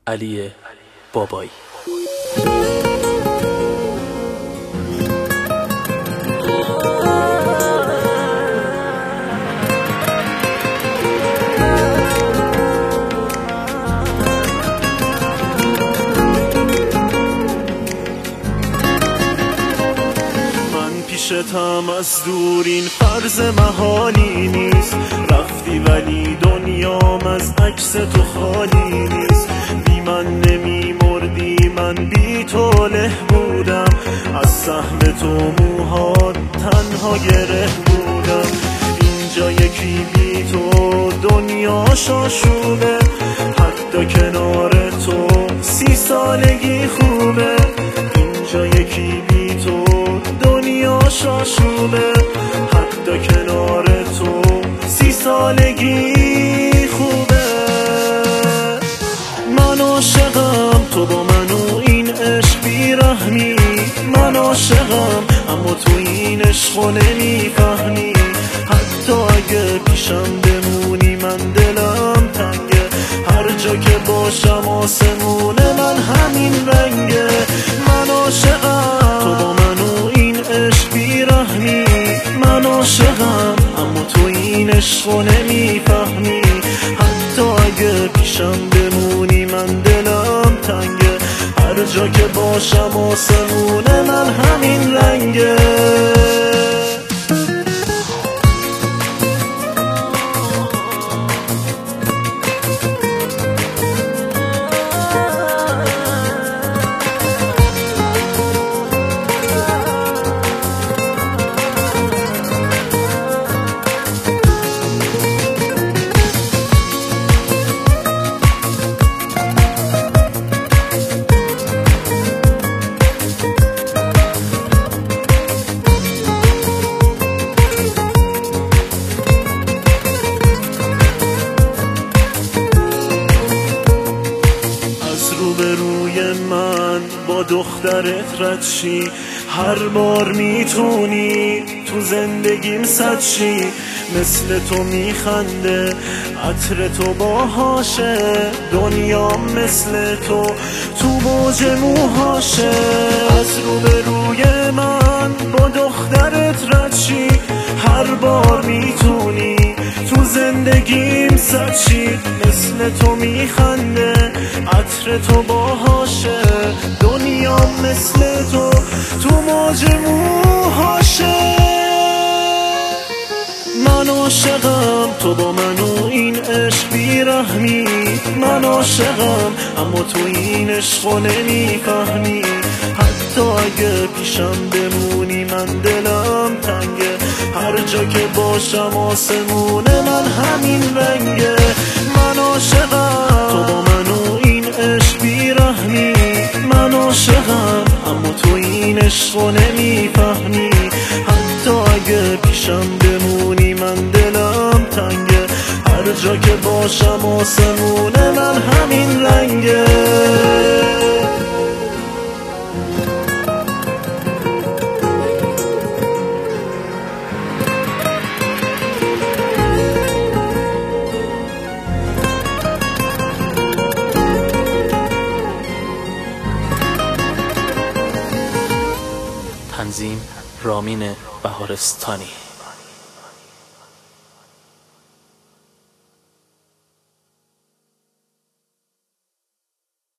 علی بابایی. پیشتم از دور این فرض محالی نیست، رفتی ولی دنیام از عکس تو خالی نیست. بی من نمی مردی، من بی تو له بودم، از سهم تو موها تنها گره بودم. اینجا یکی بی تو دنیاش آشوبه، حتی کنار تو 30 سالگی خوبه. اینجا یکی بی تو دنیاش آشوبه، حتی کنار تو 30 سالگی خوبه. من عاشقم تو با من و این عشق بیرحمی، من عاشقم اما تو این عشقو نمیفهمی. حتی اگه پیشم بمونی من دلم تنگه، هر جا که باشم آسمون من همین رنگه. من عاشقم تو با من و این عشق بیرحمی، من عاشقم اما تو این عشقو نمیفهمی. حتی اگه پیشم بمونی من دلم تنگه، هر جا که باشم آسمون من همین رنگه. روبروی من با دخترت رد شی، هر بار میتونی تو زندگیم صد شی. مثل تو میخنده عطر تو باهاشه، دنیا مثل تو موج موهاشه. از روبروی من با دخترت رد شی، هر بار میتونی تو زندگیم صد شی. مثل تو میخنده عطر تو باهاشه، دنیا مثل تو موج موهاشه. من عاشقم تو با من و این عشق بیرحمی، من عاشقم اما تو این عشقو نمیفهمی. حتی اگه پیشم بمونی من دلم تنگه، هر جا که باشم آسمون من همین رنگه. من عاشقم تو با من و این عشق بیرحمی، من عاشقم اما تو این عشقو نمیفهمی. حتی اگه پیشم بمونی من دلم تنگه، هر جا که باشم آسمون من همین رنگه. تنظیم رامین بهارستانی.